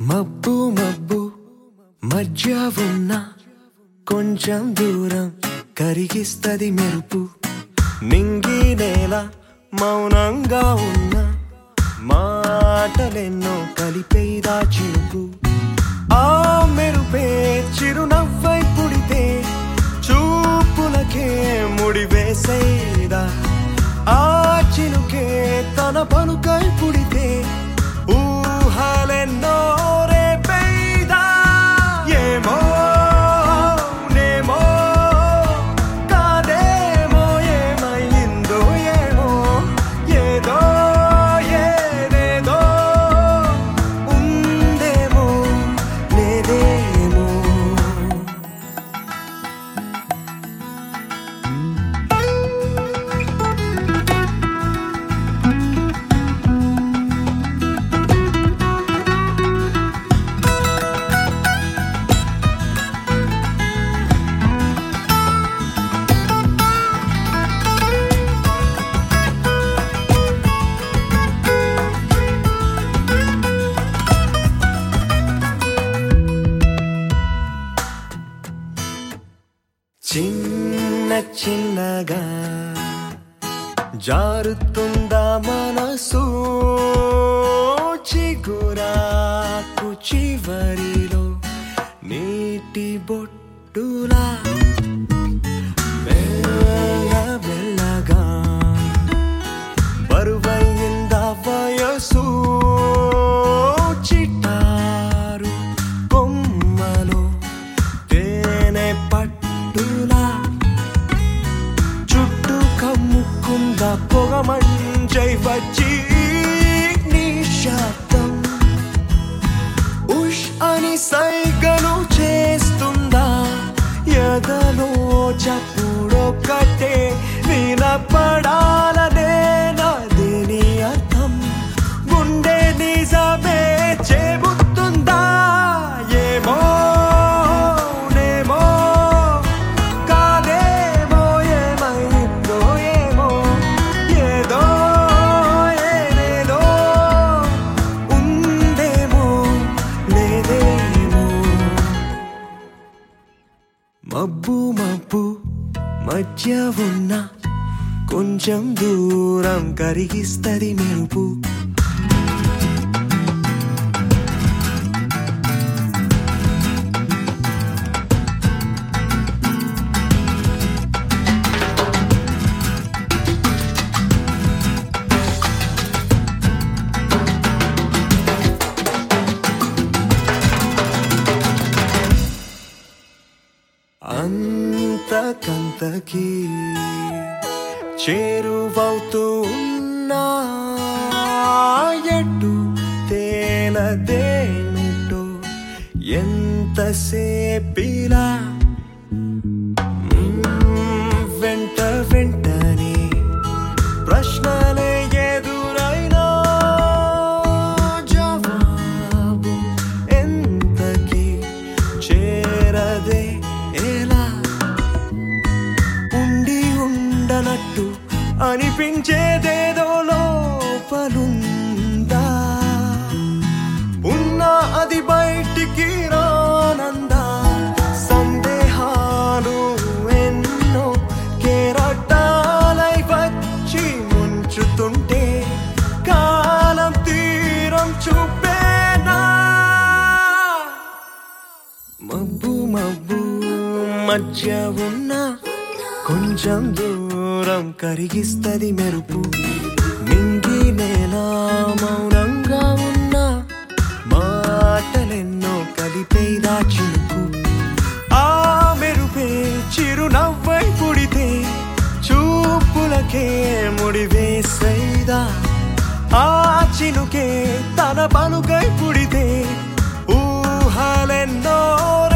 మబ్బు మబ్బు మధ్య ఉన్న కొంచెం దూరం కరిగిస్తది మెరుపు. నింగి నేల మౌనంగా ఉన్న మాటలెన్నో కలిపేదా చినుకు. ఆ మెరుపే చిరునవ్వై పుడితే చూపులకే ముడివేసేదా. ఆ చినుకే తన పలుకై పుడితే ఊహలెన్నో రేపేదా. ఏమో నేమో కాదేమో ఏమైందో ఏమో ఏదో ఏదేదో ఉందేమో లేదేమో. చిన్న చిన్నగా జారుతుందా మనసు చిగురాకు చివరిలో నీటి బొట్టులా. మెల్ల మెల్లగా బరువైందా వయసు చిటారు కొమ్మలో తేనె పట్టులా. చుట్టూ కమ్ముకుందా పొగమంజై వచ్చి నిశ్శబ్దం ఉష్ అని సైగలు చేస్తుందా. ఎదలో చప్పుడొక్కటే వినపడాలనే నా దీని అర్థం. గుండె నిజమే చెబుతుందా. ఏమో నేమో కాదేమో ఏమైందో ఏమో ఏదో ఏదేదో ఉందేమో లేదేమో. మబ్బు మబ్బు మధ్య ఉన్న కొంచెం దూరం కరిగిస్తది మెరుపు. అంతకంతకి చేరువవుతూ ఉన్నా ఎటు తేలదేమిటో ఎంతసేపిలా. వెంట వెంటనే ప్రశ్నలే ఎదురైనా జవాబు ఎంతకి చేరదే ఎలా. ఉండి ఉండనట్టు అనిపించేదేదో లోపలుందా. ఉన్నా అది బయటికి రానందా. సందేహాలు ఎన్నో కెరటాలై వచ్చి ముంచుతుంటే కాలం తీరం చూపేనా. మబ్బు మబ్బు మధ్య ఉన్న కొంచెం దూరం కరిగిస్తది మెరుపు. నింగి నేల మౌనంగా ఉన్న మాటలెన్నో కలిపేదా చినుకు. ఆ మెరుపే చిరునవ్వై పుడితే చూపులకే ముడివేసేదా. ఆ చినుకే తన పలుకై పుడితే ఊహలెన్నో